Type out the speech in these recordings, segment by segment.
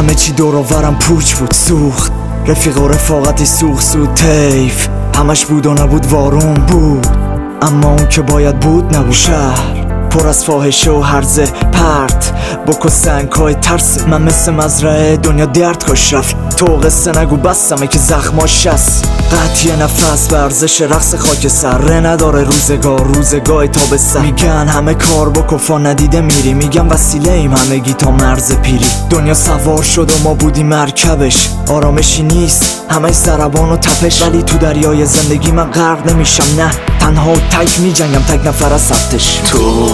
همه چی دور آورم پوچ بود، سوخت رفیق و رفاقتی سوخت سود تیف، همش بود و نبود وارون بود، اما اون که باید بود نبود. شهر پر از فاحشه و هرزه پرت بکو سنگ‌های ترسه، من مثل مزرعه دنیا درد کاش رفت، تو قصه نگو بستمه که زخماش هست. قطعی نفس ورزش رقص خاک سر، ره نداره روزگاه تا به سر. میگن همه کار بکفا ندیده میری، میگن وسیله ایم همگی تا مرز پیری. دنیا سوار شد و ما بودیم مرکبش، آرامشی نیست همه ضربان و تپش، ولی تو دریای زندگی من غرق نمیشم، نه تنها و تک میجنگم، تک نفر از سبتش. تو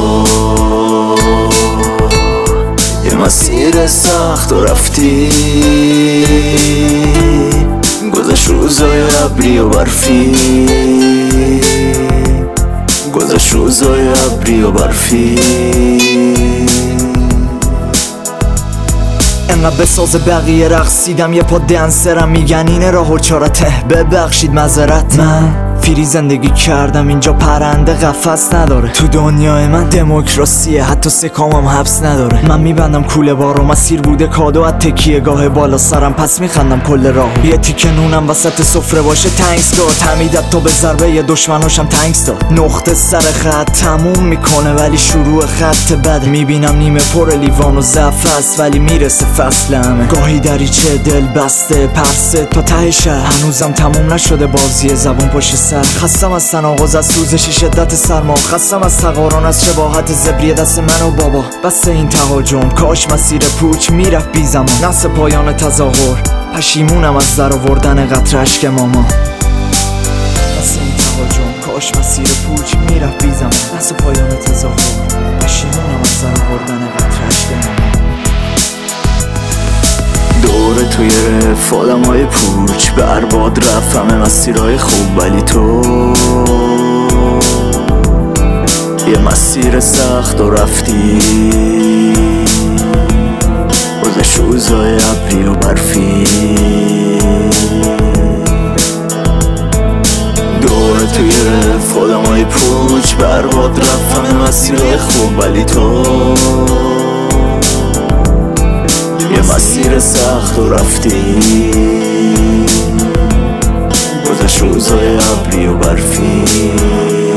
یه مسیر سخت و رفتی، گذشت روزای ابری و برفی، گذشت روزای ابری و برفی. انقدر بساز بقیه رقصیدم یه پا دنسرم، میگن اینه راه و چارته، ببخشید معذرت. من فری زندگی کردم اینجا پرنده قفس نداره، تو دنیای من دموکراسیه حتی سکامم حبس نداره. من میبندم کوله بارو، مسیر بوده کادو از تکیه گاه بالا سرم، پس میخندم کل راهو. یه تیکه نونم وسط سفره باشه تنگسگاه، تمیدت تا به ضربه یه دشمناشم تنگس داد. نقطه سر خط تموم میکنه ولی شروع خط بد، میبینم نیمه پر لیوان و ضعف است ولی میرسه فصل همه. گاهی دریچه دل بسته پرسه تا ته شهر، هنوزم تموم نشده بازی زبان پشت سر. خستم از تناقض، از سوزش شدت سرما، خستم از تقارن، از شباهت زبری دست من و بابا. بس این تهاجم کاش مسیر پوچ میرفت بی زمان، نفس پایان تظاهر پشیمونم از در آوردن قطره اشک ماما. بس این تهاجم کاش مسیر پوچ میرفت بی زمان، نفس پایان تظاهر پشیمونم از در آوردن قطره اشک ماما. دور توی رف آدم های پوچ برباد رفت همه مسیرهای خوب، ولی تو یه مسیر سخت و رفتی، گذشت روزای ابری و برفی. دور توی رف آدم های پوچ برباد رفت همه مسیرهای خوب، ولی تو یه مسیر سخت و رفتی، گذشت روزای ابری و برفی.